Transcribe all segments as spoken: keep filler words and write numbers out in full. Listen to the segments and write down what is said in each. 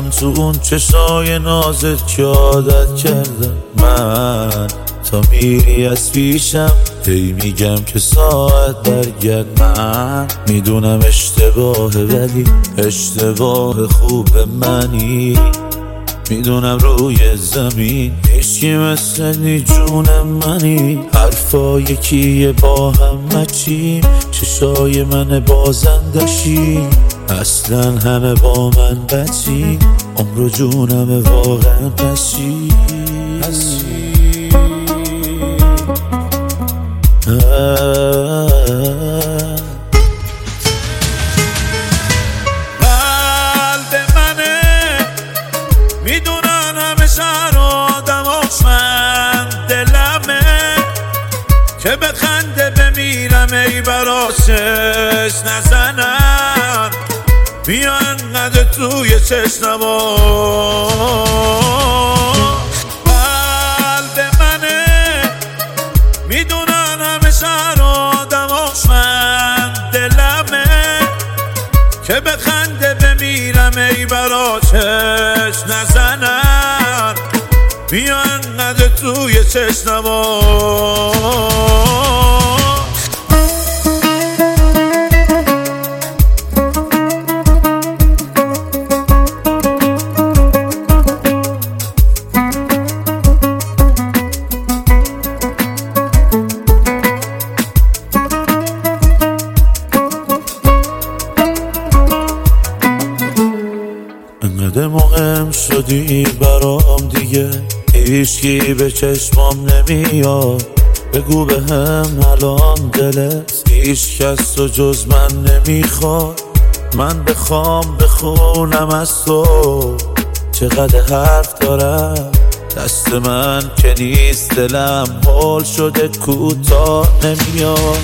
من تو اون چشای نازت که عادت کردم. من تا میری از پیشم هی میگم که ساعت برگرد. من میدونم اشتباهه ولی اشتباه خوب منی. میدونم روی زمین هیچکی مثل نی جون منی. حرفا یکیه با هم مچیم، چشای من بازندشی. اصلا همه با من بچی، عمر و جونم واقعا پشی. قلب منه میدونن همه شهر و آدماش، من دلمه که بخنده بمیرم ای براشش نزنن. بیا انقدر توی چشنما. قلب منه میدونن همه شهر و آدماش، من دلمه که بخنده بمیرم ای براشش نزنن. بیا انقدر توی چشنما. انقدر مهم شدی برام دیگه هیچکی به چشمام نمیاد. بگو به هم الان دلت هیچ کس رو جز من نمیخواد. من بخوام بخونم از تو چقدر حرف دارم، دست من که نیست دلم حال شده کوتاه نمیاد.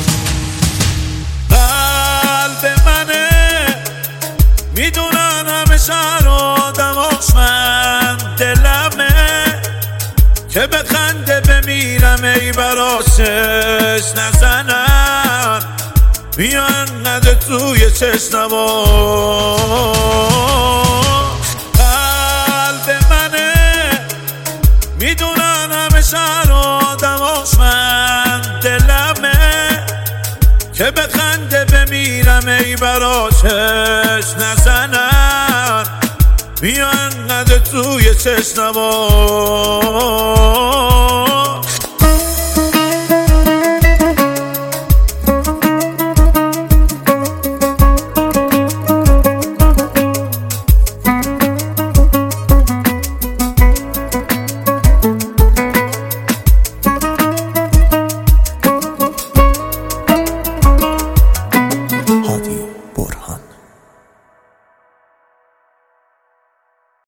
قلب منه میدونن همه شهر و آدماش، من دلمه که بخنده بمیرم ای براشش نزنن. بیا انقدر توی چشنما. قلب منه میدونن همه شهر و آدماش، من دلمه که بخنده بمیرم ای براشش نزنن. بیا انقدر توی چشنما.